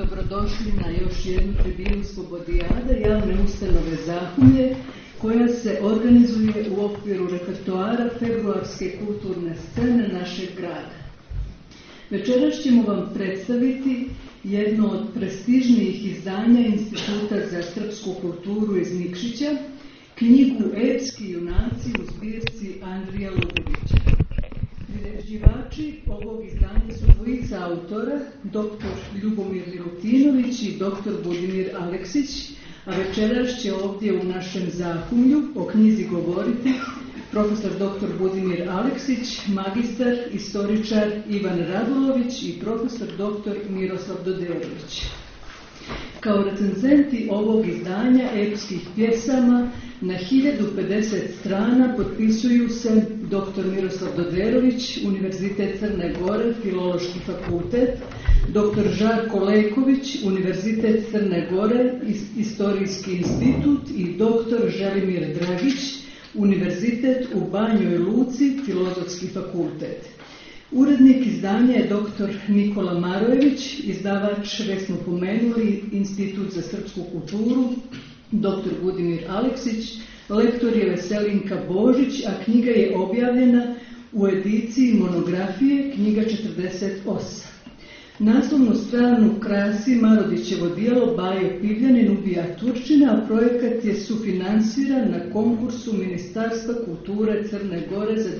Dobrodošli na još jednu tribinu Slobodijade, javne ustanove Zahumlje, koja se organizuje u okviru repertoara februarske kulturne scene našeg grada. Večeras ćemo vam predstaviti jedno od prestižnijih izdanja Instituta za srpsku kulturu iz Nikšića, knjigu Epski junaci u zbirci Andrija Lugovića. Priređivači ovog izdanja su dvojica autora, dr. Ljubomir Milutinović i dr. Budimir Aleksić, a večeras će ovdje u našem Zahumlju o knjizi govoriti profesor dr. Budimir Aleksić, magistar, istoričar Ivan Radulović i profesor dr. Miroslav Doderović. Kao recenzenti ovog izdanja epskih pjesama na 1050 strana potpisuju se dr. Miroslav Doderović, Univerzitet Crne Gore, Filološki fakultet, dr. Žarko Leković, Univerzitet Crne Gore, Istorijski institut i dr. Želimir Dragić, Univerzitet u Banjoj Luci, Filozofski fakultet. Urednik izdanja je dr. Nikola Marojević, izdavač, već smo pomenuli, Institut za srpsku kulturu, dr. Budimir Aleksić, lektor je Veselinka Božić, a knjiga je objavljena u ediciji monografije, knjiga 48. Naslovnu stranu krasi Marodićevo djelo Bajo Pivljanin ubija Turčina, a projekat je sufinansiran na konkursu Ministarstva kulture Crne Gore za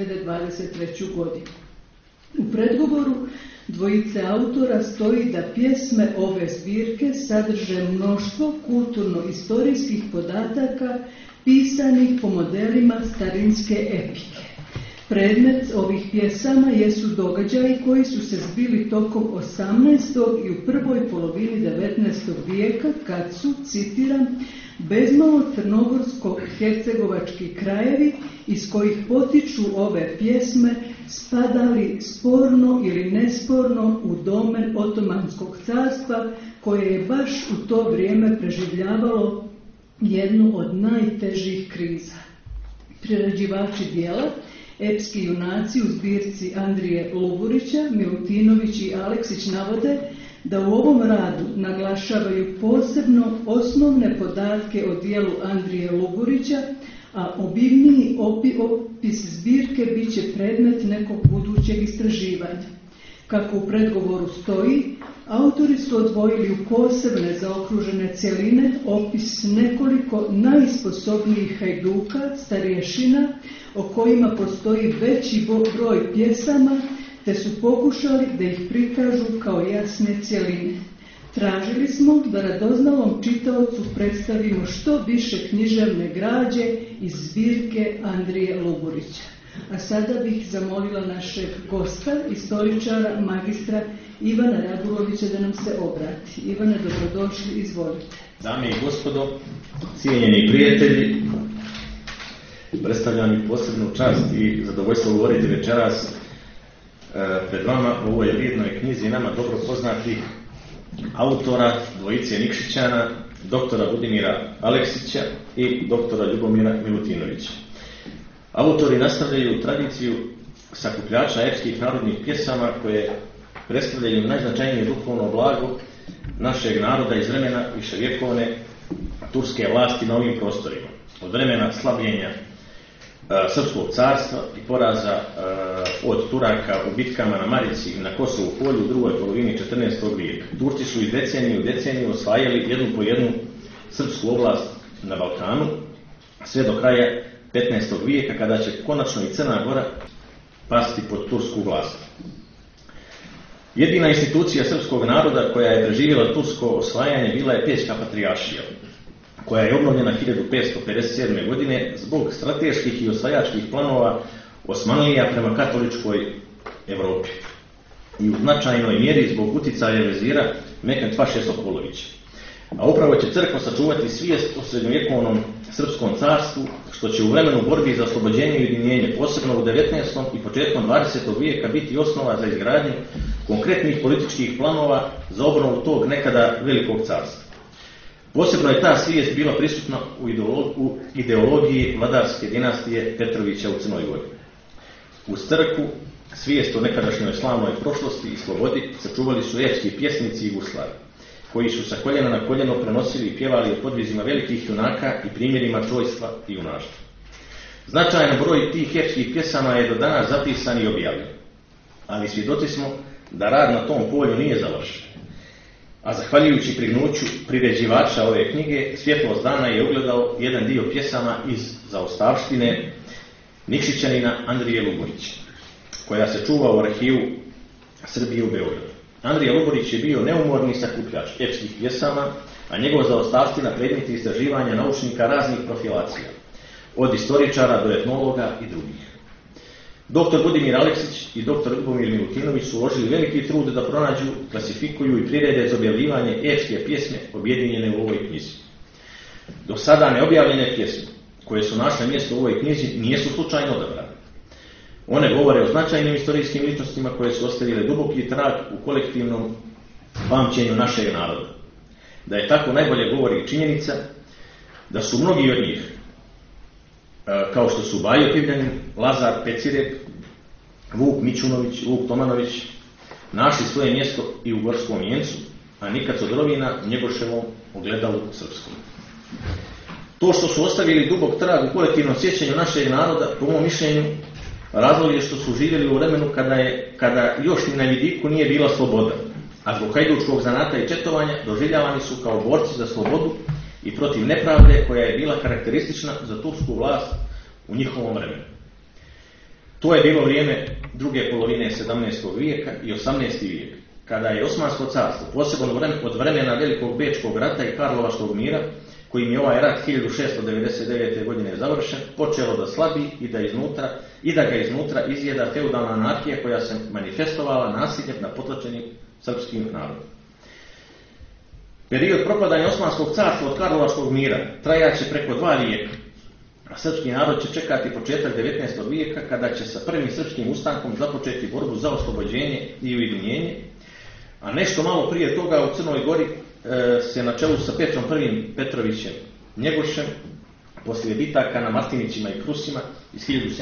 2023. godinu. U predgovoru dvojice autora stoji da pjesme ove zbirke sadrže mnoštvo kulturno-istorijskih podataka pisanih po modelima starinske epike. Predmet ovih pjesama jesu događaji koji su se zbili tokom 18. i u prvoj polovini 19. vijeka kad su, citiram, bezmalo crnogorsko-hercegovački krajevi iz kojih potiču ove pjesme spadali sporno ili nesporno u domen Otomanskog carstva, koje je baš u to vrijeme preživljavalo jednu od najtežih kriza. Priređivači dijela, epski junaci u zbirci Andrije Luburića, Milutinović i Aleksić navode da u ovom radu naglašavaju posebno osnovne podatke o dijelu Andrije Luburića, a obimniji opis zbirke bit će predmet nekog budućeg istraživanja. Kako u predgovoru stoji, autori su odvojili u posebne zaokružene cjeline opis nekoliko najsposobnijih hajduka, starješina, o kojima postoji veći broj pjesama, te su pokušali da ih prikažu kao jasne cjeline. Tražili smo da radoznalom čitaocu predstavimo što više književne građe iz zbirke Andrije Luburića. A sada bih zamolila našeg gosta, istoričara, magistra Ivana Radulovića da nam se obrati. Ivane, dobrodošli, izvolite. Dame i gospodo, cijenjeni prijatelji, predstavljam mi posebnu čast i zadovoljstvo govoriti večeras pred vama u ovoj vrijednoj knjizi nama dobro poznatih autora, dvojice Nikšićana, doktora Budimira Aleksića i doktora Ljubomira Milutinovića. Autori nastavljaju tradiciju sakupljača epskih narodnih pjesama koje predstavljaju najznačajnije duhovno blago našeg naroda iz vremena viševjekovne turske vlasti na ovim prostorima. Od vremena slabljenja srpskog carstva i poraza od Turaka u bitkama na Marici i na Kosovu polju u drugoj polovini 14. vijeka. Turci su iz decenije u deceniju osvajali jednu po jednu srpsku oblast na Balkanu, sve do kraja 15. vijeka, kada će konačno i Crna Gora pasti pod tursku vlast. Jedina institucija srpskog naroda koja je preživjela tursko osvajanje bila je Pećka patrijaršija, koja je obnovljena 1557. godine zbog strateških i osvajačkih planova Osmanlija prema katoličkoj Evropi i u značajnoj mjeri zbog uticaja vezira Mehmed Paše Sokolovića. A upravo će crkva sačuvati svijest o srednjovjekovnom srpskom carstvu, što će u vremenu borbi za oslobođenje i ujedinjenje, posebno u 19. i početkom 20. vijeka, biti osnova za izgradnju konkretnih političkih planova za obnovu tog nekada velikog carstva. Posebno je ta svijest bila prisutna u ideologiji vladarske dinastije Petrovića u Crnoj Gori. Uz crkvu svijest o nekadašnjoj slavnoj prošlosti i slobodi sačuvali su epski pjesnici i guslari. koji su sa koljena na koljeno prenosili i pjevali o podvizima velikih junaka i primjerima čojstva i junaštva. Značajan broj tih epskih pjesama je do danas zapisan i objavljen, ali svjedoci smo da rad na tom polju nije završen. A zahvaljujući prignuću priređivača ove knjige, svjetlost dana je ugledao jedan dio pjesama iz zaostavštine Nikšićanina Andrije Luburića, koja se čuva u arhivu Srbije u Beogradu. Andrija Luburić je bio neumorni sakupljač epskih pjesama, a njegova zaostavština predmet istraživanja naučnika raznih profilacija, od istoričara do etnologa i drugih. Dr. Budimir Aleksić i dr. Ljubomir Milutinović su uložili veliki trud da pronađu, klasifikuju i prirede za objavljivanje epske pjesme objedinjene u ovoj knjizi. Do sada neobjavljene pjesme koje su našle mjesto u ovoj knjizi nisu slučajno odabrane. One govore o značajnim istorijskim ličnostima koje su ostavile duboki trag u kolektivnom pamćenju našeg naroda. Da je tako najbolje govori činjenica da su mnogi od njih, kao što su Bajo Pivljanin, Lazar Pecirek, Vuk Mićunović, Vuk Tomanović, našli svoje mjesto i u Gorskom Vijencu, a Nika Codrovina u Njegoševom ogledalu srpskom. To što su ostavili dubok trag u kolektivnom sjećanju našeg naroda, po mom mišljenju, razlog je što su živjeli u vremenu kada još ni na vidiku nije bila sloboda, a zbog hajdučkog zanata i četovanja doživljavani su kao borci za slobodu i protiv nepravde koja je bila karakteristična za tursku vlast u njihovom vremenu. To je bilo vrijeme druge polovine 17. vijeka i 18. vijek, kada je Osmansko carstvo, posebno od vremena Velikog Bečkog rata i Karlovačkog mira, kojim je ovaj rat 1699. godine završen, počelo da slabi i da ga iznutra izjeda feudalna anarhija koja se manifestovala nasiljem na potlačenim srpskim narodom. Period propadanja Osmanskog carstva od Karlovačkog mira trajaće preko 2 vijeka, a srpski narod će čekati početak 19. vijeka kada će sa prvim srpskim ustankom započeti borbu za oslobođenje i ujedinjenje, a nešto malo prije toga u Crnoj Gori se na čelu sa Petrom I Petrovićem Njegošem, poslije bitaka na Martinićima i Krusima iz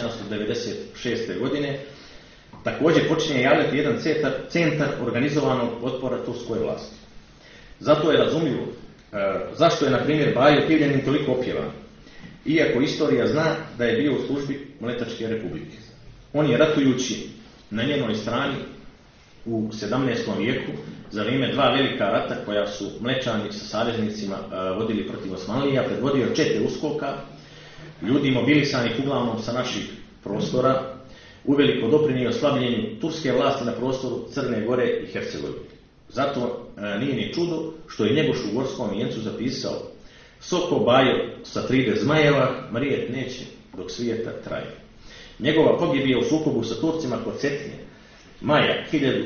1796. godine, također počinje javljati jedan centar organizovanog otpora turskoj vlasti. Zato je razumljivo zašto je, na primjer, Bajo Pivljanin toliko opjevan, iako istorija zna da je bio u službi Mletačke republike. On je, ratujući na njenoj strani u 17. vijeku, za vrijeme 2 velika rata koja su Mlečani sa saveznicima vodili protiv Osmanlija, predvodio čete uskoka, ljudi mobilisanih uglavnom sa naših prostora, uveliko doprinio slabljenju turske vlasti na prostoru Crne Gore i Hercegovine. Zato nije ni čudo što je Njegoš u Gorskom Vijencu zapisao: "Soko Bajo sa 30 zmajeva, mrijet neće dok svijeta traje." Njegova pogibija u sukobu sa Turcima kod Cetinje maja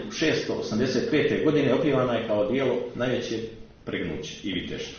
1685. godine opjevana je kao dijelo najvećeg pregnuća i viteštva.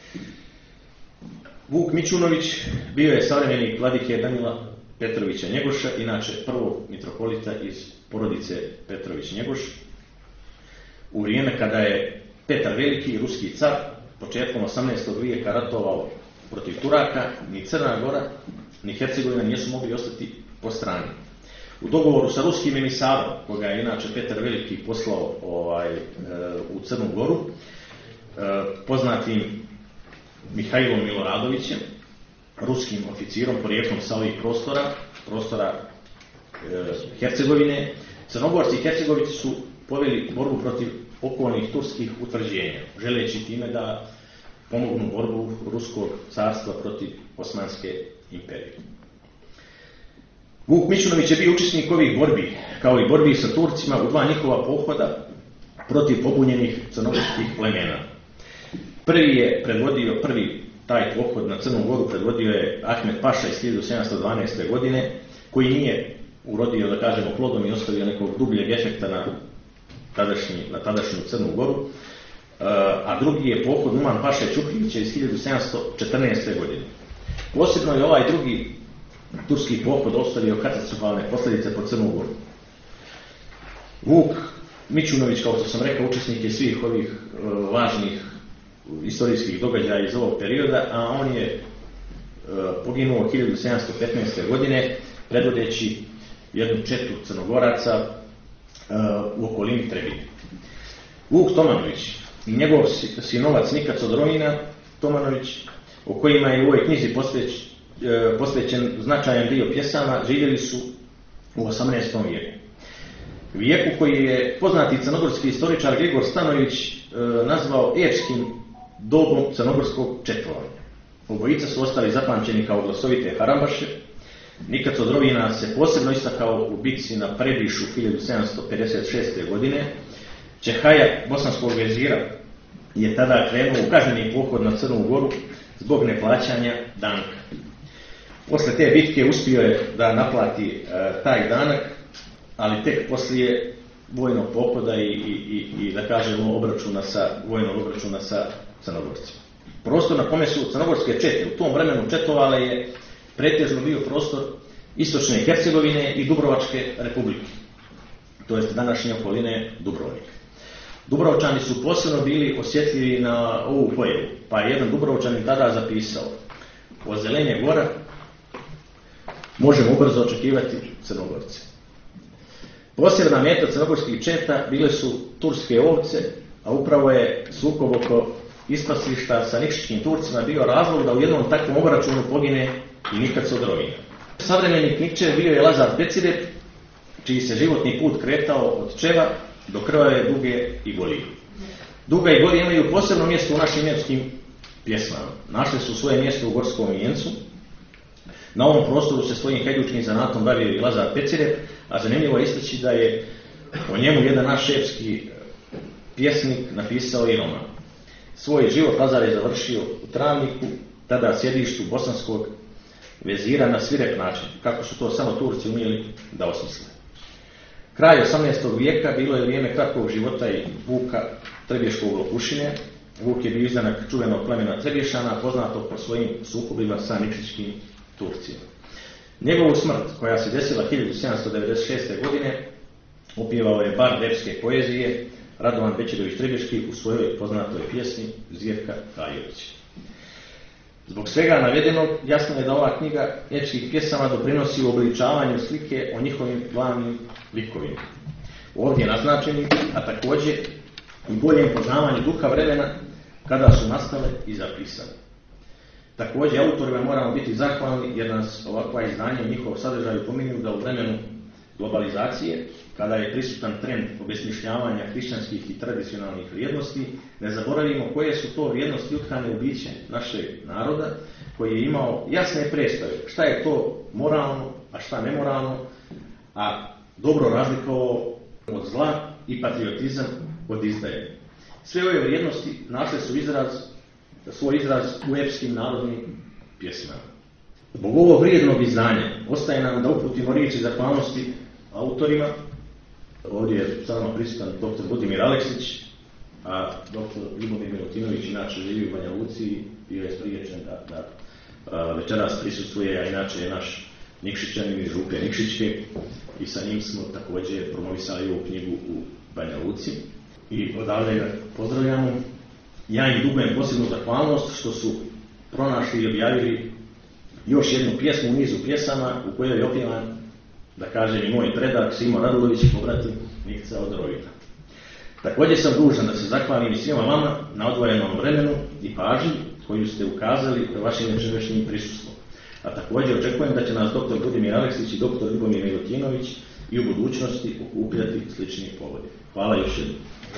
Vuk Mićunović bio je savremenik vladike Danila Petrovića Njegoša, inače prvog mitropolita iz porodice Petrović-Njegoš, u vrijeme kada je Petar Veliki, ruski car, početkom 18. vijeka ratovao protiv Turaka. Ni Crna Gora ni Hercegovina nisu mogli ostati po strani. U dogovoru sa ruskim emisarom, koga je inače Petar Veliki poslao u Crnu Goru, poznatim Mihajlom Miloradovićem, ruskim oficirom porijeklom sa ovih prostora Hercegovine, Crnogorci i Hercegovici su poveli borbu protiv okolnih turskih utvrđenja, želeći time da pomognu borbu ruskog carstva protiv Osmanske imperije. Vuk Mićunović je bio učesnik ovih borbi, kao i borbi sa Turcima u 2 njihova pohoda protiv pobunjenih crnogorskih plemena. Prvi taj pohod na Crnu Goru predvodio je Ahmet Paša iz 1712. godine, koji nije urodio, da kažemo, plodom i ostavio nekog dubljeg efekta na tadašnju Crnu Goru, a drugi je pohod Numan Paše Čukljića iz 1714. godine. Posebno je ovaj drugi turski pohod ostavio katastrofalne posljedice po Crnu Goru. Vuk Mićunović, kao što sam rekao, učesnik je svih ovih važnih istorijskih događaja iz ovog perioda, a on je poginuo 1715. godine predvodeći jednu četu Crnogoraca u okolini Trebinja. Vuk Tomanović i njegov sinovac Nika Codrovina Tomanović, o kojima je u ovoj knjizi posvećen značajan dio pjesama, živjeli su u 18. vijeku. Vijeku koji je poznati crnogorski istoričar Grigor Stanović nazvao epskim dobom crnogorskog četvovanja. Obojica su ostali zapamćeni kao glasovite harambaše. Nika Codrovina se posebno istakao u bitci na Prebišu 1756. godine. Čehaja bosanskog vezira je tada krenuo u kažnjeni pohod na Crnu Goru zbog neplaćanja danka. Posle te bitke uspio je da naplati taj danak, ali tek poslije vojnog pohoda i da kažemo vojnog obračuna sa Crnogorcima. Prostor na kome su crnogorske čete u tom vremenu četovale je pretežno bio prostor istočne Hercegovine i Dubrovačke republike, to jest današnje okoline Dubrovnika. Dubrovčani su posebno bili osjetljivi na ovu pojavu, pa je jedan Dubrovčanin tada zapisao: od Zelenje gora možemo ubrzo očekivati Crnogorce. Posebna meta crnogorskih četa bile su turske ovce, a upravo je sukob oko ispaslišta sa nikšićkim Turcima bio razlog da u jednom takvom obračunu pogine i Nika Codrovina. Savremenik Nikče bio je Lazar Pecirep, čiji se životni put kretao od Čeva do Krvave, Duge i Golije. Duga i Golije imaju posebno mjesto u našim epskim pjesmama. Našli su svoje mjesto u Gorskom vijencu. Na ovom prostoru se svojim hajdučkim zanatom bavio i Lazar Pecirep, a zanimljivo je istaći da je o njemu jedan naš epski pjesnik napisao i roman. Svoj život Lazar je završio u Travniku, tada sjedištu bosanskog vezira, na svirep način, kako su to samo Turci umjeli da osmisle. Kraj 18. vijeka bilo je vrijeme kratkog života i Vuka Trebješkog Lopušine. Vuk je bio izdanak čuvenog plemena Trebješana, poznato po svojim sukobima sa nikšićkim Turcima. Njegovu smrt, koja se desila 1796. godine, opjevao je bard epske poezije Radovan Bećirović Trebješki u svojoj poznatoj pjesmi Zvjerka Kajović. Zbog svega navedenog, jasno je da ova knjiga epskih pjesama doprinosi u obličavanju slike o njihovim glavnim likovima, ovdje naznačeni, a također i boljem poznavanju duha vremena kada su nastale i zapisane. Također, autorima moramo biti zahvalni jer nas ovakva izdanja i njihov sadržaj pominju da u vremenu globalizacije, kada je prisutan trend obesmišljavanja hrišćanskih i tradicionalnih vrijednosti, ne zaboravimo koje su to vrijednosti utkane u biće našeg naroda, koji je imao jasne predstave šta je to moralno, a šta nemoralno, a dobro razlikovao od zla i patriotizam od izdaje. Sve ove vrijednosti našle su svoj izraz u epskim narodnim pjesmama. Zbog ovog vrijednog izdanja ostaje nam da uputimo riječi zahvalnosti autorima. Ovdje je samo prisutan dr. Budimir Aleksić, a dr. Ljubomir Milutinović inače živi u Banja Luci i bio je spriječen da večeras prisustvuje, a inače je naš Nikšićanin iz Župe Nikšićke i sa njim smo također promovisali ovu knjigu u Banja Luci i odavde ga pozdravljamo. Ja im dugujem posebnu zahvalnost što su pronašli i objavili još jednu pjesmu u nizu pjesama u kojoj je opjevan, da kažem, i moj predak Simo Radulović, pobratim Nikca od Rovina. Također sam dužan da se zahvalim i svima vama na odvojenom vremenu i pažnji koju ste ukazali vašim večerašnjim prisustvom. A također očekujem da će nas dr. Budimir Aleksić i dr. Ljubomir Milutinović i u budućnosti okupljati slični povodi. Hvala još jednom.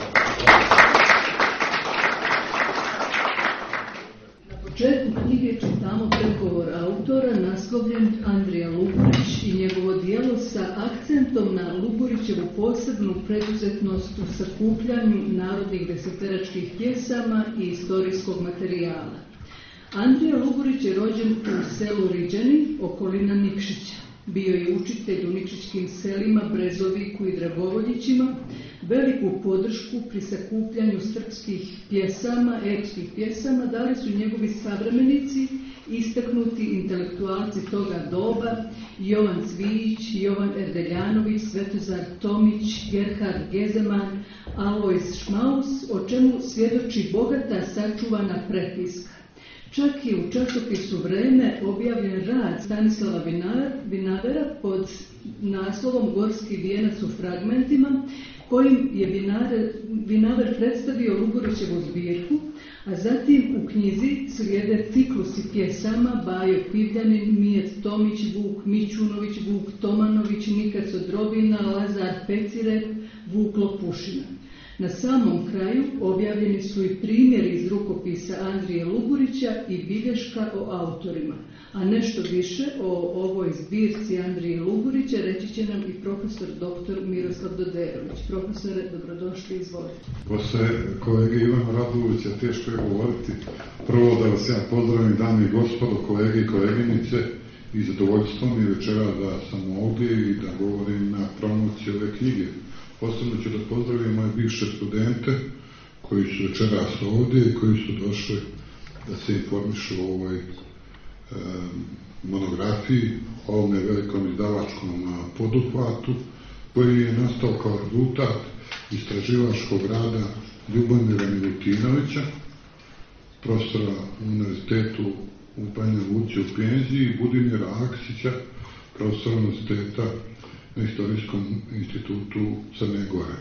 U početku knjige čitamo pregovor autora naslovljen Andrija Luburić i njegovo djelo sa akcentom na Luburićevu posebnu preduzetnost u sakupljanju narodnih deseteračkih pjesama i istorijskog materijala. Andrija Luburić je rođen u selu Riđani, okolina Nikšića. Bio je učitelj u nikšićkim selima Brezoviku i Dragovoljićima. Veliku podršku pri sakupljanju srpskih pjesama, epskih pjesama dali su njegovi savremenici, istaknuti intelektualci toga doba, Jovan Cvijić, Jovan Erdeljanović, Svetozar Tomić, Gerhard Gezeman, Alojz Šmaus, o čemu svjedoči bogata sačuvana prepiska. Čak i u časopisu Vreme objavljen rad Stanislava Vinavera pod naslovom Gorski vijenac u fragmentima, kojim je Vinaver predstavio Luburićevu zbirku, a zatim u knjizi slijede ciklusi pjesama Bajo Pivljanin, Mijet Tomić, Vuk Mićunović, Vuk Tomanović, Nikaco Drobina, Lazar Pecirek, Vuk Lopušina. Na samom kraju objavljeni su i primjeri iz rukopisa Andrije Luburića i bilješka o autorima. A nešto više o ovoj zbirci Andrije Luburića reći će nam i profesor dr. Miroslav Doderović. Profesore, dobrodošli, izvolite. Posle kolege Ivana Radulovića teško je govoriti. Prvo da vas ja pozdravim, dame i gospodo, kolege i koleginice, i zadovoljstvo mi večera da sam ovdje i da govorim na promociji ove knjige. Posebno ću da pozdravim moje bivše studente koji su večeras ovdje i koji su došli da se informišu o ovoj monografiji, o ovome velikom izdavačkom poduhvatu koji je nastao kao rezultat istraživačkog rada Ljubomira Milutinovića, profesora u univerzitetu u Banja Luci u penziji, i Budimira Aleksića, profesora univerziteta na Istorijskom institutu Crne Gore.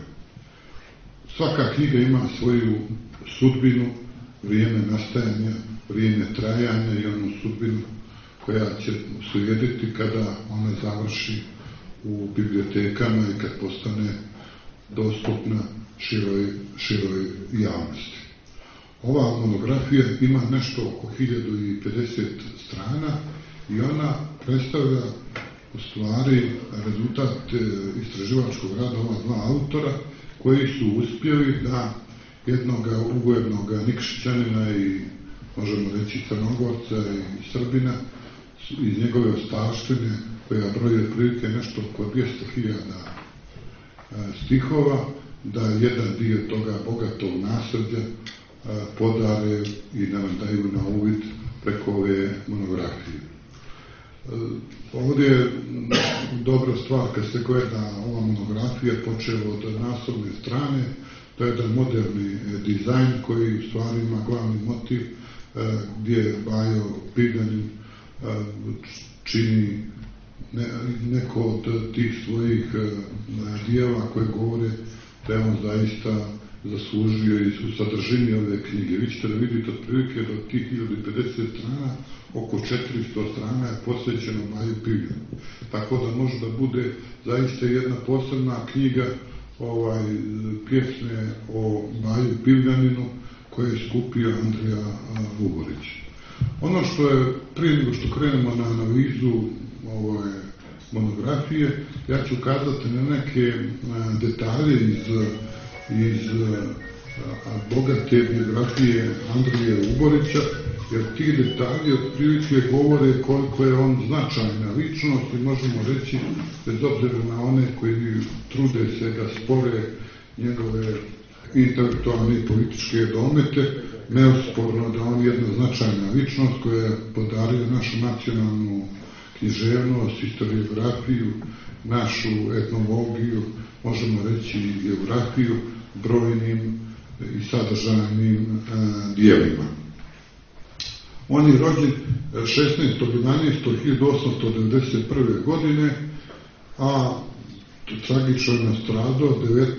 Svaka knjiga ima svoju sudbinu, vrijeme nastajanja, vrijeme trajanja i onu sudbinu koja će slijediti kada ona završi u bibliotekama i kad postane dostupna široj javnosti. Ova monografija ima nešto oko 1050 strana i ona predstavlja u stvari rezultat istraživačkog rada ova dva autora koji su uspjeli da jednog uglednog Nikšićanina i možemo reći Crnogorca i Srbina iz njegove ostavštine, koja broji otprilike nešto oko 200.000 stihova, da jedan dio toga bogatog nasleđa podare i da nam daju na uvid preko ove monografije. Ovdje je dobra stvar kad se gleda ova monografija, počela od naslovne strane. To je jedan moderni dizajn koji u stvari ima glavni motiv gdje Bajo Pivljanin čini neko od tih svojih dijela koje govore da je on zaista zaslužio i u sadržini ove knjige. Vi ćete da vidite otprilike da od tih 1050 strana oko 400 strana je posvećeno Baju Pivljaninu. Tako da može da bude zaista jedna posebna knjiga pjesme o Baju Pivljaninu koje je skupio Andrija Luburić. Ono što je, prije nego što krenemo na analizu monografije, ja ću kazati na neke detalje iz bogate biografije Andrije Luburića, jer ti detalji otprilike govore koliko je on značajna ličnost i možemo reći, bez obzira na one koji trude se da spore njegove intelektualne i političke domete, neosporno da on je jedna značajna ličnost koja je podario našu nacionalnu književnost, historiografiju, našu etnologiju, možemo reći i geografiju, brojnim i sadržajnim dijelima. On je rođen 16.11.1891. godine, a tragično je nastradao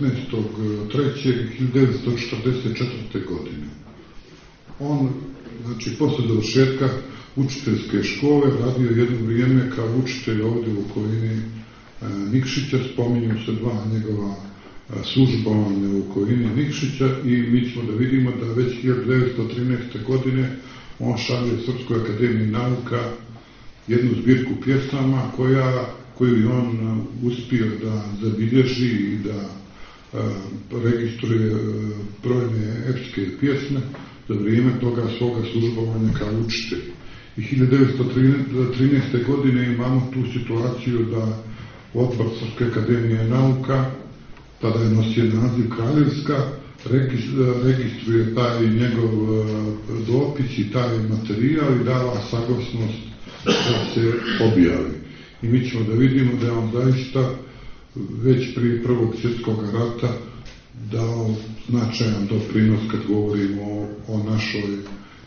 19.3.1944. godine. On, znači, posle završetka učiteljske škole radio jedno vrijeme kao učitelj ovdje u okolini Nikšića, spominju se dva njegova službovanja u okolini Nikšića i mi ćemo da vidimo da već 1913. godine on šalje Srpskoj akademiji nauka jednu zbirku pjesama koju je on uspio da zabilježi i da registruje brojne epske pjesme za vrijeme toga svoga službovanja kao učitelj. I 1913. godine imamo tu situaciju da Odbor Srpske akademije nauka, tada je nosio naziv Kraljevska, registruje taj njegov dopis i taj materijal i dava saglasnost da se objavi. I mi ćemo da vidimo da je on zaista već prije Prvog svjetskog rata dao značajan doprinos kad govorimo o našoj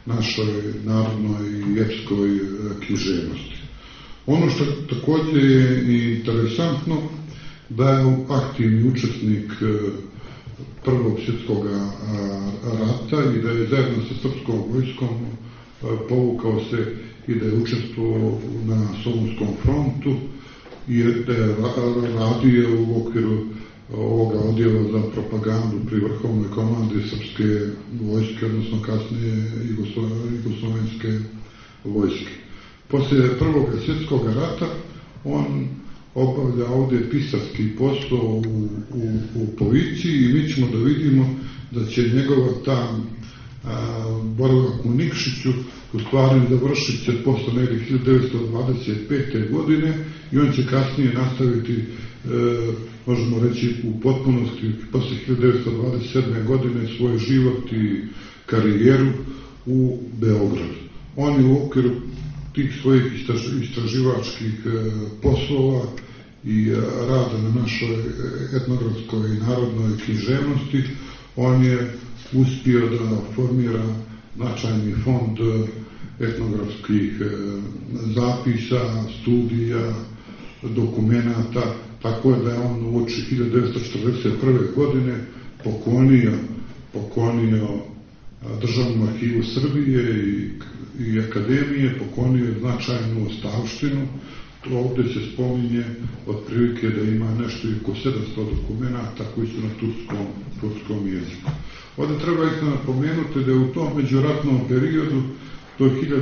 našoj narodnoj i epskoj književnosti. Ono što također je interesantno, da je aktivni učesnik Prvog svjetskog rata i da je zajedno sa srpskom vojskom povukao se i da je učestvovao na Solunskom frontu i da je radio u okviru ovoga odjela za propagandu pri vrhovnoj komandi srpske vojske, odnosno kasnije jugoslovenske vojske. Poslije Prvog svjetskog rata on obavlja ovdje pisarski posao u policiji i mi ćemo da vidimo da će njegova ta boravak u Nikšiću u stvari završit će posle negdje 1925. godine i on će kasnije nastaviti, možemo reći u potpunosti, posle 1927. godine svoj život i karijeru u Beogradu. On je u okviru tih svojih istraživačkih poslova i rada na našoj etnografskoj i narodnoj književnosti, on je uspio da formira značajni fond etnografskih zapisa, studija, dokumenata, tako da je on u oči 1941. godine poklonio Državnom arhivu Srbije i Akademije, poklonio značajnu ostavštinu. Ovdje se spominje otprilike da ima nešto i oko 700 dokumenata koji su na turskom jeziku. Ovdje treba isto napomenuti da je u tom međuratnom periodu do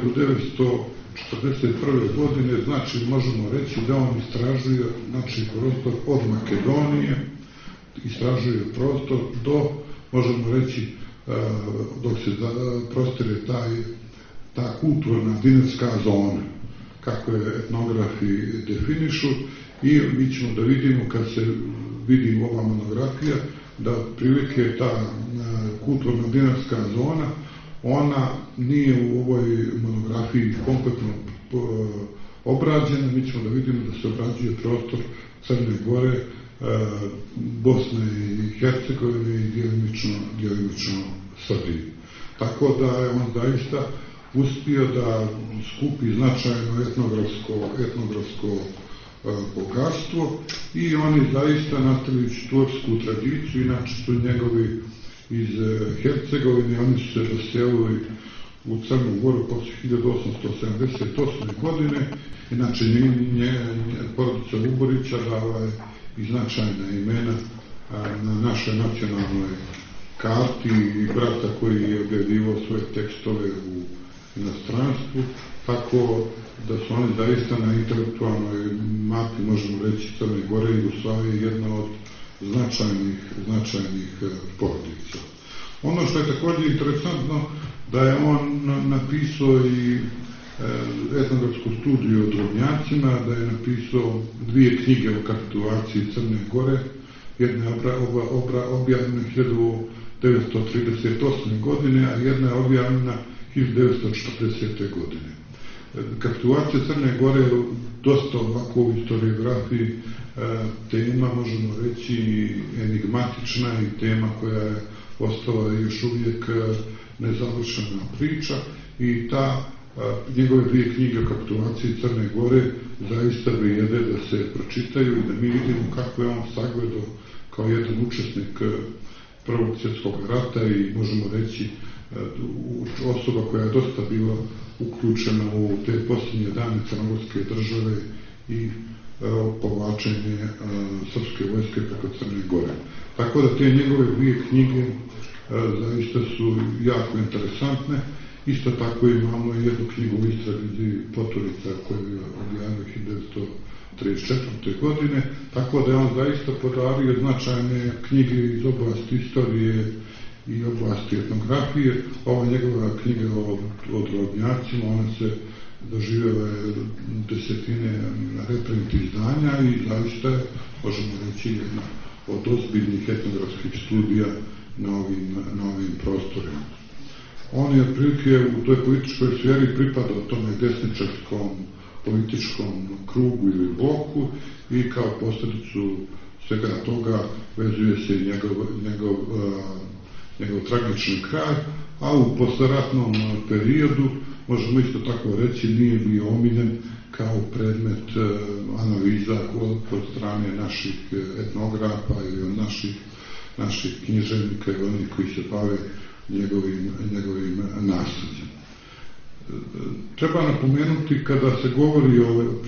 1941. godine, znači možemo reći da on istražuje prostor od Makedonije, istražuje prostor do, možemo reći, dok se prostire ta kulturna dinarska zona, kako je etnografi definišu, i mi ćemo da vidimo, kad se vidi ova monografija, da otprilike ta kulturna dinarska zona, ona nije u ovoj monografiji kompletno obrađena. Mi ćemo da vidimo da se obrađuje prostor Crne Gore, Bosne i Hercegovine i djelimično Srbije. Tako da je on zaista uspio da skupi značajno etnografsko bogatstvo i oni zaista nastavijući tursku tradiciju, inače su njegovi iz Hercegovine, oni su se doselili u Crnu Goru posle 1878. godine, inače porodica Luborića dala je i značajna imena na našoj nacionalnoj karti i brata koji je objavljivao svoje tekstove u inostranstvu, tako da su oni zaista na intelektualnoj mapi, možemo reći, Crne Gore i Jugoslavije jedna od značajnih porodica. Ono što je također interesantno, da je on napisao i etnografsku studiju o drobnjacima, da je napisao 2 knjige o kapitulaciji Crne Gore, jedna je objavljena 1938. godine, a jedna je objavljena 1940. godine. Kapitulacija Crne Gore je dosta ovako u historiografiji tema, možemo reći, enigmatična i tema koja je ostala još uvijek nezavršena priča, i njegove 2 knjige o kapitulaciji Crne Gore zaista vrijede da se pročitaju i da mi vidimo kako je on sagledao kao jedan učesnik Prvog svjetskog rata i možemo reći osoba koja je dosta bila uključena u te posljednje dane crnogorske države i povlačenje srpske vojske preko Crne Gore. Tako da te njegove 2 knjige zaista su jako interesantne. Isto tako imamo jednu knjigu u istrazi Poturica koju je objavio 1934. godine, tako da je on zaista podario značajne knjige iz oblasti istorije i oblasti etnografije. Ova njegova knjiga o drobnjacima, ona se doživjela desetine reprint izdanja i zaista je, možemo reći, jedna od ozbiljnih etnografskih studija na ovim prostorima. On je otprilike u toj političkoj sferi pripadao tome desničarskom političkom krugu ili bloku i kao posljedicu svega toga vezuje se njegov tragični kraj, a u posleratnom periodu, možemo isto tako reći, nije bio omiljen kao predmet analiza od strane naših etnografa ili od naših književnika i onih koji se bave njegovim nasljeđem. Treba napomenuti kada se govori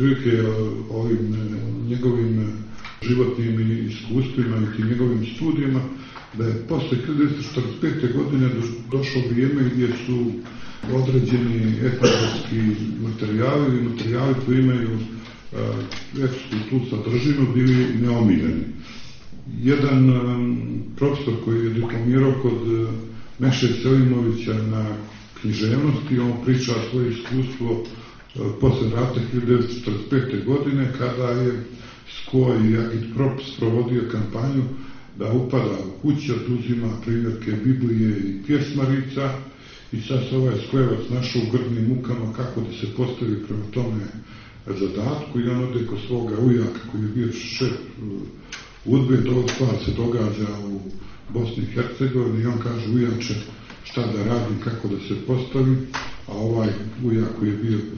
o ovim njegovim životnim iskustvima i njegovim studijima, da je posle 1945. godine došlo vrijeme gdje su određeni etnografski materijali koji imaju epsku tu sadržinu bili neomiljeni. Jedan profesor koji je diplomirao kod Meše Selimovića na književnosti, on priča svoje iskustvo posle rata 1945. godine kada je SKO i Agitprop sprovodio kampanju da upada u kuće, oduzima primjerke Biblije i pjesmarica i sad se ovaj Skojevac našao u grdnim mukama kako da se postavi prema tome zadatku i on ode kod svoga ujaka koji je bio šef UDBE, to stvar se događa u Bosni i Hercegovini i on kaže ujače šta da radim, kako da se postavim, a ovaj ujak koji je bio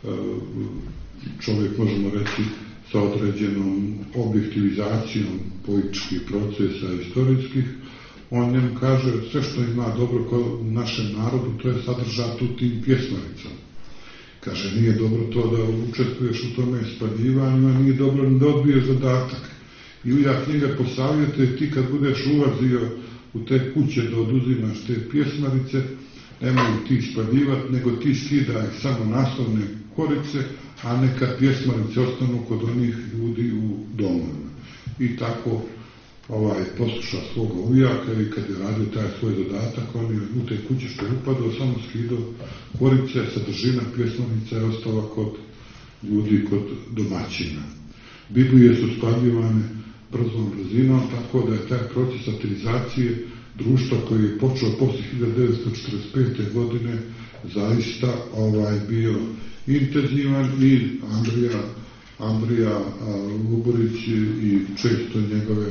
čovjek, možemo reći, sa određenom objektivizacijom političkih procesa istorijskih, on njemu kaže sve što ima dobro u našem narodu, to je sadržato u tim pjesmaricama. Kaže, nije dobro to da učestvuješ u tome spaljivanju, a nije dobro da odbiješ zadatak. I ujak njega posavjetuje, ti kad budeš ulazio u te kuće da oduzimaš te pjesmarice, nemoj ti spaljivati, nego ti skidaj samo naslovne korice, a neka pjesmarice ostanu kod onih ljudi u domovima. I tako posluša svoga ujaka i kad je radio taj svoj zadatak, on je u te kuće što je upadao, samo skidao korice, sadržina pjesmarica je ostala kod ljudi, kod domaćina. Biblije su spaljivane brzom brzinom, tako da je taj proces ateizacije društva koji je počeo posle 1945. godine zaista bio intenzivan i Andrija Luburić i često njegove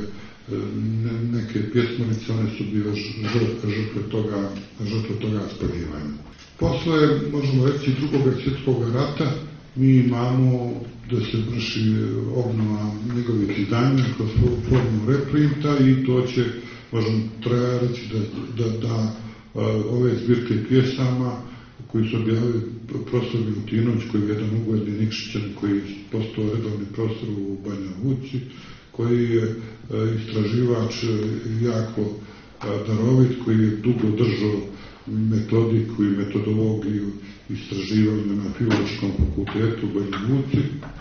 neke pjesmarice, one su bile žrtve toga spaljivanja. Posle, možemo reći, Drugog svjetskog rata, mi imamo da se vrši obnova njegovih izdanja kroz formu reprinta i to će, treba reći da ove zbirke pjesama koji su objavili profesor Milutinović, koji je jedan ugledni Nikšićan koji je postao redovni profesor u Banja Luci, koji je istraživač jako darovit, koji je dugo držao metodiku i metodologiju istraživanja na Filološkom fakultetu u Banja Luci.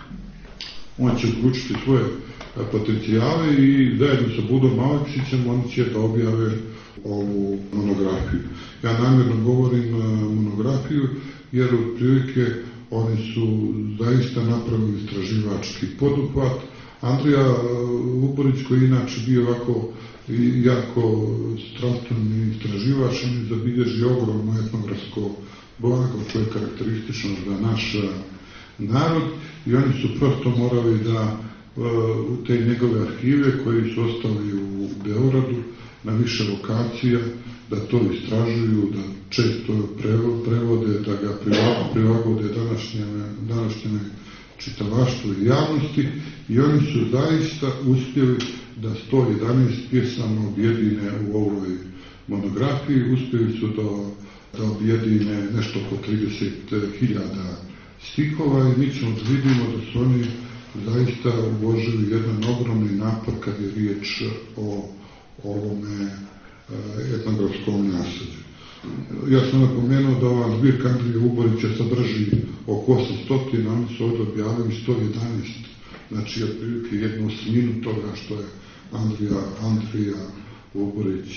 On će uključiti svoje potencijale i zajedno sa Budom Aleksićem oni će da objave ovu monografiju. Ja namjerno govorim monografiju jer otprilike oni su zaista napravili istraživački poduhvat. Andrija Luburić, koji je inače bio ovako jako strastveni istraživač, on je zabilježio ogromno etnografsko blago koje je karakteristično za naš narod i oni su prosto morali da u te njegove arhive koji su ostali u Beogradu na više lokacija, da to istražuju, da često prevode, da ga prilagode današnjem čitalaštvu i javnosti i oni su zaista uspjeli da 111 pjesama objedine u ovoj monografiji, uspjeli su da objedine nešto oko 30.000 stihova i mi ćemo da vidimo da su oni zaista uložili jedan ogromni napor kad je riječ o ovome etnografskom nasljeđu. Ja sam napomenuo da ova zbirka Andrije Luburića sadrži oko 800, oni su ovdje objavili 111, znači otprilike 1/8 toga što je Andrija Luburić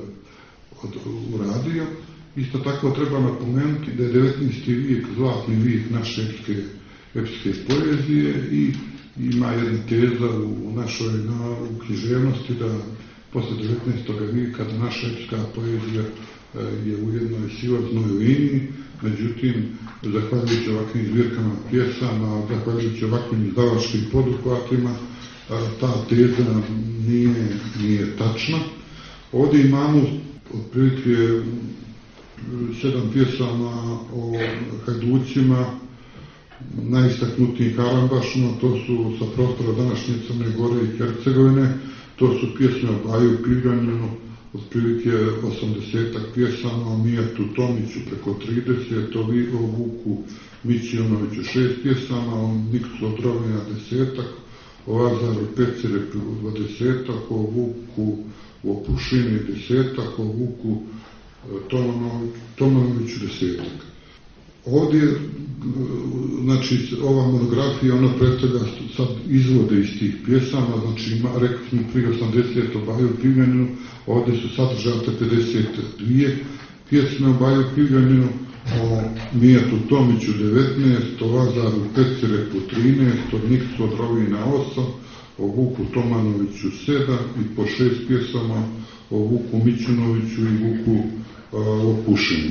uradio. Isto tako treba napomenuti da je 19. vijek zlatni vijek naše epske poezije i ima jedna teza u našoj književnosti da posle 19. vijeka da naša epska poezija je u jednoj silaznoj liniji, međutim, zahvaljujući ovakvim zbirkama pjesama, zahvaljujući ovakvim izdavačkim poduhvatima, ta teza nije tačna. Ovdje imamo otprilike 7 pjesama o hajducima, najistaknutijim karambašima, to su sa prostora današnje Crne Gore i Hercegovine, to su pjesme o Baju Piganinu, otprilike 80 pjesama, o Mijatu Tomiću preko 30, o Vuku Mićunoviću 6 pjesama, o Niksu Odrovina 10, o Azaru Pecirepu 20, o Vuku Opušini 10, o Vuku Tomanoviću 10. Ovdje, znači, ova monografija, ona predstavlja sad izvode iz tih pjesama, znači, rekli smo prije 80 o Baju Piganinu, ovdje su sadržate 52 pjesme o Baju Piganinu, o Mijatu Tomiću 19, o Azaru Pecirepu 13, o Niksu Odrovina 8, o Vuku Tomanoviću 7 i po 6 pjesama o Vuku Mićunoviću i Vuku Opušini.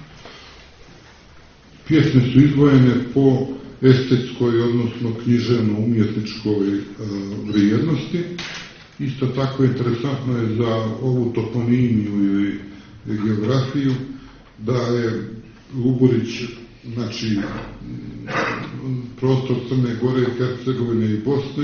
Pjesme su izdvojene po estetskoj, odnosno književno-umjetničkoj vrijednosti. Isto tako interesantno je za ovu toponimiju i geografiju da je Luburić, znači prostor Crne Gore, Hercegovine i Bosne,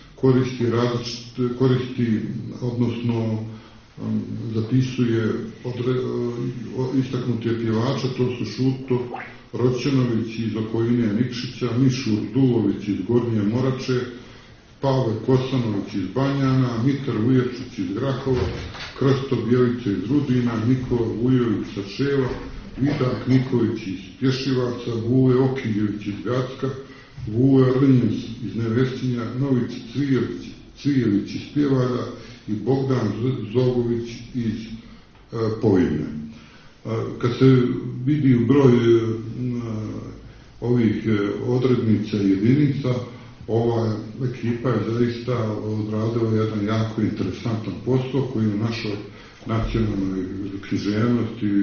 koristi, odnosno zapisuje istaknute pjevače, to su Šuto Roćenović iz okoline Nikšića, Mišur Dulović iz Gornje Morače, Pavle Kosanović iz Banjana, Mitar Vujačić iz Grakova, Krsto Bjelica iz Rudina, Nikola Vujović sa Ševa, Vidak Nikolić iz Pješivaca, Vule Okiljević iz Gacka, Vule Rnjez iz Nevesinja, Nović Cvijević iz Pjevalja i Bogdan Zogović iz Povine. Kad se vidi broj ovih odrednica i jedinica, ova ekipa je zaista odradila jedan jako interesantan posao koji u našoj nacionalnoj književnosti,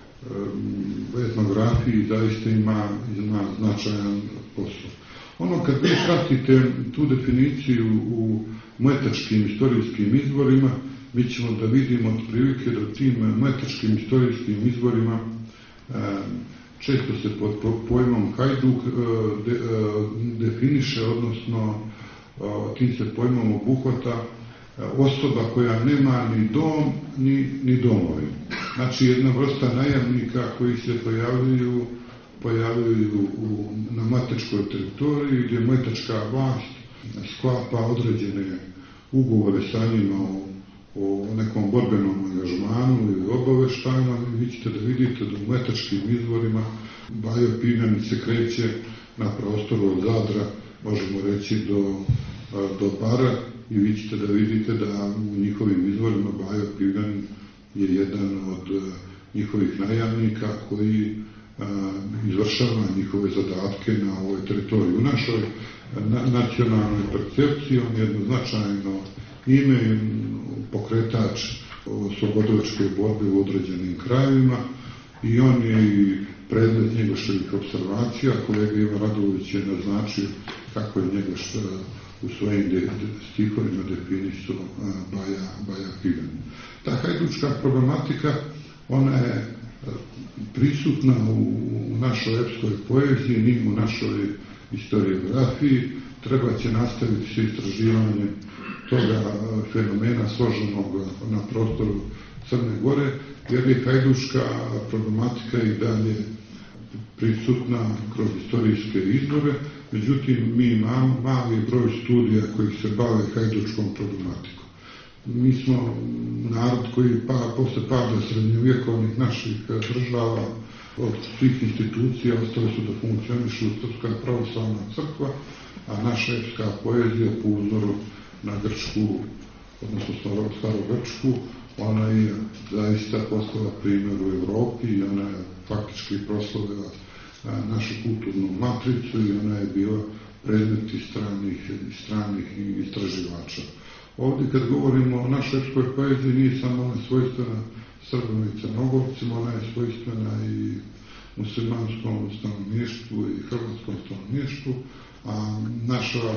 etnografiji zaista ima značajan posao. Ono kad vi pratite tu definiciju u mletačkim istorijskim izvorima, mi ćemo da vidimo otprilike da tim mletačkim istorijskim izvorima često se pod pojmom hajduk definiše, odnosno tim se pojmom obuhvata osoba koja nema ni dom, ni domovi. Znači jedna vrsta najamnika koji se pojavljuju na mletačkoj teritoriji gdje mletačka vlast sklapa određene ugovore sa njima o nekom borbenom angažmanu ili obaveštajima. Vi ćete da vidite da u mletačkim izvorima Bajo Piganin se kreće na prostoru od Zadra, možemo reći do Bara, i vi ćete da vidite da u njihovim izvorima Bajo Piganin je jedan od njihovih najamnika koji izvršava njihove zadatke na ovoj teritoriji. U našoj nacionalnoj percepciji on je jedno značajno ime, pokretač oslobodilačke borbe u određenim krajevima, i on je i predmet njegovih observacija. Kolega Ivan Radulović je naznačio kako je njegov u svojim stihovima definisao Baja Piganin. Ta hajdučka problematika, ona je prisutna u našoj epskoj poeziji, ni u našoj historiografiji. Treba će nastaviti se istraživanjem toga fenomena složenog na prostoru Crne Gore, jer je hajdučka problematika i dalje prisutna kroz istorijske izvore. Međutim, mi imamo mali broj studija koji se bave hajdučkom problematikom. Mi smo narod koji posle pada srednjovjekovnih naših država od svih institucija ostali su da funkcionišu Srpska pravoslavna crkva, a naša epska poezija po uzoru na grčku, odnosno starogrčku, ona je zaista postala primjer u Evropi i ona je faktički proslavila našu kulturnu matricu i ona je bila predmet stranih istraživača. Ovdje kad govorimo o našoj epskoj poeziji, nije samo ona svojstvena Srbima i Crnogorcima, ona je svojstvena i muslimanskom stanovništvu i hrvatskom stanovništvu, a naša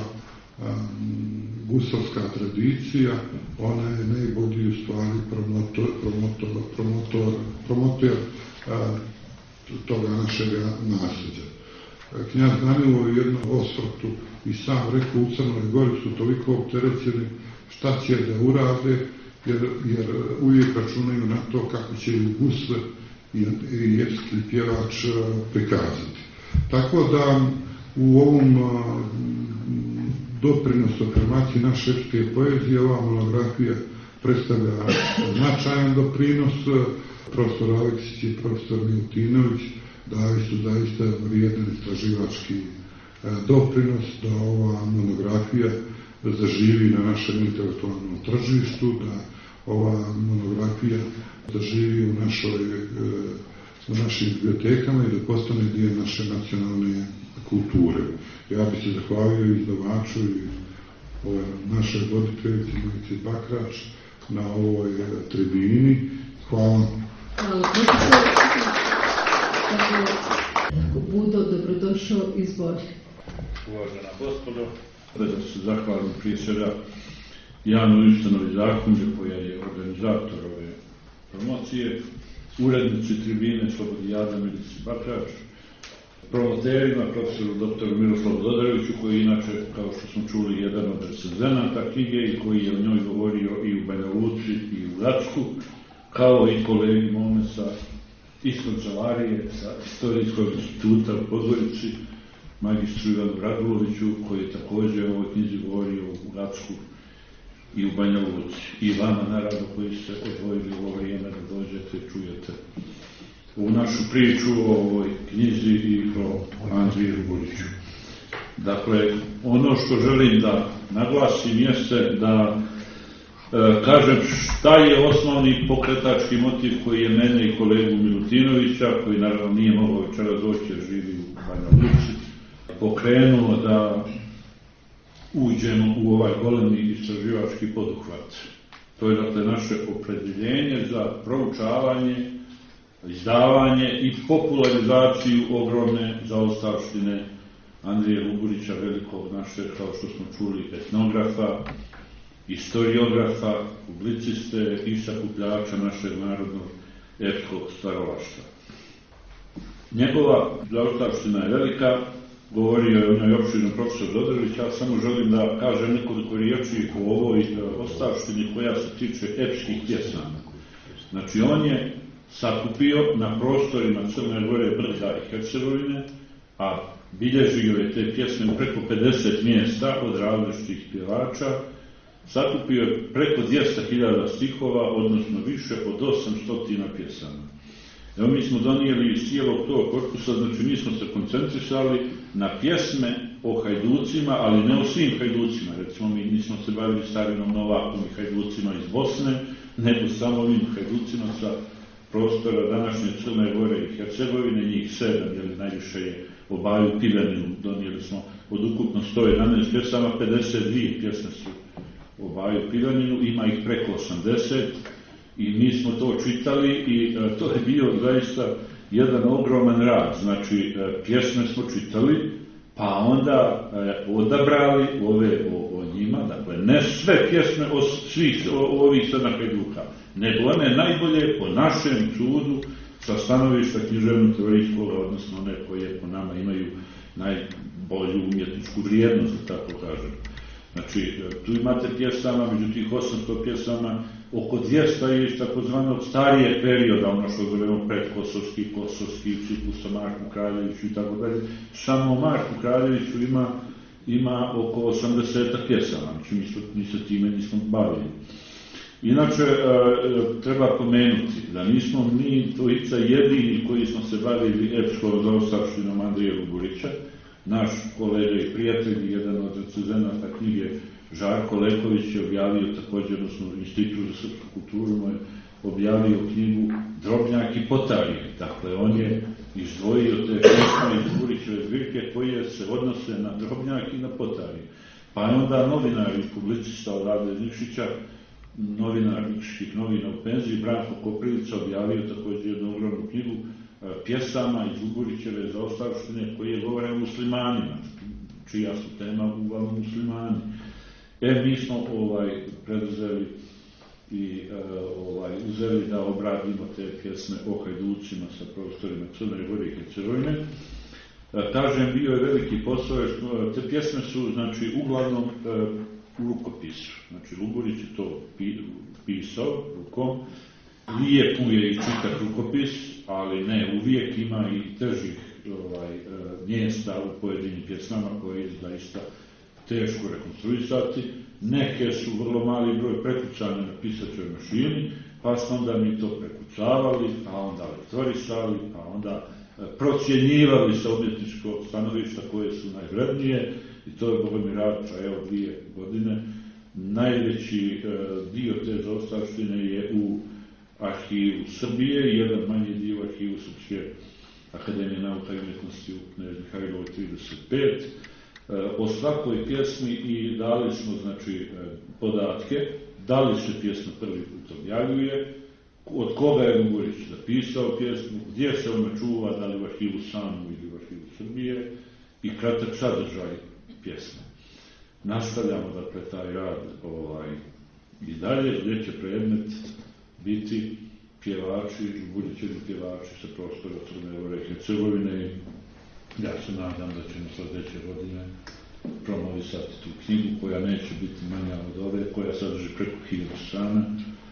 gusarska tradicija, ona je najbolji u stvari promotor toga našeg nasljeđa. Knjaz Danilo u jednom osvrtu i sam rekao, u Crnoj Gori su toliko opterećeni šta će da urade, jer uvijek računaju na to kako će i gusle i epski pjevač prikazati. Tako da u ovom doprinosu afirmaciji naše epske poezije ova monografija predstavlja značajan doprinos. Profesor Aleksić i profesor Milutinović dali su zaista vrijedan istraživački doprinos da ova monografija zaživi na našem intelektualnom tržištu, da ova monografija zaživi u našim bibliotekama i da postane dio naše nacionalne kulture. Ja bih se zahvalio izdavaču i našoj voditeljici Mojici Bakrač na ovoj tribini. Hvala. Hvala, profesor. Budo, dobrodošao, izvoli. Uvažena gospodo, da se zahvalim prije svega javnoj ustanovi Zakumlje koja je organizator ove promocije, urednici tribine Slobodijada Milici Bakrač, promoterima, profesoru dr. Miroslavu Dodareviću, koji je inače, kao što smo čuli, jedan od recenzenata knjige i koji je o njoj govorio i u Banja Luci i u Gracku, kao i kolegi mome iz kancelarije sa Istorijskog instituta u Podgorici, magistru Ivanu Raduloviću, koji je također o ovoj knjizi govorio u Gracku i u Banja Luci. I vama, naravno, koji ste odvojili ovo vrijeme da dođete i čujete u našu priču o ovoj knjizi i o Andriji Ruburiću. Dakle, ono što želim da naglasim jeste da kažem šta je osnovni pokretački motiv koji je mene i kolegu Milutinovića, koji naravno nije mogao večeras doći jer živi u Banja Luci, pokrenuo da uđemo u ovaj golemi istraživački poduhvat. To je dakle naše opredjeljenje za proučavanje, izdavanje i popularizaciju ogromne zaostavštine Andrije Ruburića, velikog našeg, kao što smo čuli, etnografa, istoriografa, publiciste i sakupljača našeg narodnog epskog stvaralaštva. Njegova zaostavština je velika, govorio je o njoj opširno profesor Dodarević, ja samo želim da kažem nekoliko riječi o ovoj ostavštini koja se tiče epskih pjesama. Znači, on je sakupio na prostorima Crne Gore, Brda i Hercegovine, a bilježio je te pjesme u preko 50 mjesta od različitih pjevača, sakupio je preko 200.000 stihova, odnosno više od 800 pjesama. Evo, mi smo donijeli iz cijelog tog korpusa, znači mi smo se koncentrisali na pjesme o hajducima, ali ne o svim hajducima. Recimo, mi nismo se bavili Starinom Novakom i hajducima iz Bosne, nego samo ovim hajducima sa prostora današnje Crne Gore i Hercegovine, njih 7, jer najviše je o Baju Piveninu. Donijeli smo od ukupno 111 pjesama, 52 pjesme su o Baju Piveninu, ima ih preko 80 i mi smo to čitali i to je bio zaista jedan ogroman rad. Znači, pjesme smo čitali, pa onda odabrali ove o njima, dakle ne sve pjesme o svih ovih 7 hajduka, nego one najbolje po našem sudu sa stanovišta književno-teorijskog, odnosno one koje po nama imaju najbolju umjetničku vrijednost, da tako kažem. Znači, tu imate pjesama, među tih 800 pjesama, oko 200 je iz takozvanog starije perioda, ono što zovemo predkosovski, kosovski, ciklus sa Marku Kraljeviću i tako dalje. Samo Marku Kraljeviću ima oko 80 pjesama, znači mi se time nismo bavili. Inače, treba pomenuti da nismo mi dvojica jedini koji smo se bavili epskom zaostavštinom Andrije Ruburića. Naš kolega i prijatelj, jedan od recenzenata knjige, Žarko Leković, je objavio također, odnosno Institut za srpsku kulturu mu je objavio knjigu Drobnjak i Potarije. Dakle, on je izdvojio te pjesme iz Ruburićeve zbirke koje se odnose na Drobnjak i na Potarije. Pa je onda novinar i publicista od Rade Nikšića, novinar Nikšićih novina u penziji, Branko Koprilica, objavio također jednu ogromnu knjigu pjesama iz Ruburićeve zaostavštine koje govore o muslimanima, čija su tema uglavnom muslimani. Mi smo preduzeli i uzeli da obradimo te pjesme o hajducima sa prostorima Crne Gore i Hercegovine. Kažem, bio je veliki posao, te pjesme su, znači, uglavnom u rukopisu. Znači, Luburić je to pisao rukom. Lijepo je i čitati rukopis, ali ne uvijek, ima i težih mjesta u pojedinim pjesmama koje je zaista teško rekonstruisati. Neke su vrlo mali broj prekucane na pisaćoj mašini, pa smo onda mi to prekucavali, pa onda lektorisali, pa onda procjenjivali sa umjetničkog stanovišta koje su najvrednije, i to je Bogomir rad trajao 2 godine. Najveći dio te zaostavštine je u arhivu Srbije, jedan manji dio u arhivu Srpske akademije nauka i umjetnosti u Knez Mihajlovo 35. O svakoj pjesmi i dali smo, znači, podatke, da li se pjesma prvi put objavljuje, od koga je Luburić zapisao pjesmu, gdje se ona čuva, da li u arhivu SANU ili u arhivu Srbije, i kratak sadržaj pjesme. Nastavljamo, dakle, taj rad i dalje, gdje će predmet biti pjevači, Luburićevi pjevači sa prostora Crne Gore i Hercegovine. Ja se nadam da ćemo sljedeće godine promovisati tu knjigu, koja neće biti manja od ove, koja sadrži preko 1000 strana.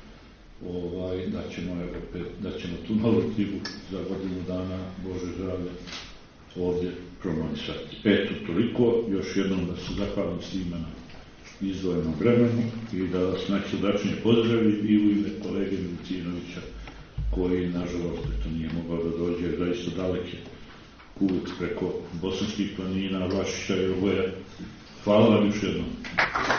Da ćemo tu novu knjigu za godinu dana, Bože zdravlje, ovdje promovisati. Eto, toliko. Još jednom da se zahvalim svima na izdvojenom vremenu i da vas najsrdačnije pozdravim i u ime kolege Milucinovića, koji, nažalost, nije mogao da dođe, zaista dalek je put preko bosanskih planina, Vlašića i Rogoja. Hvala vam još jednom.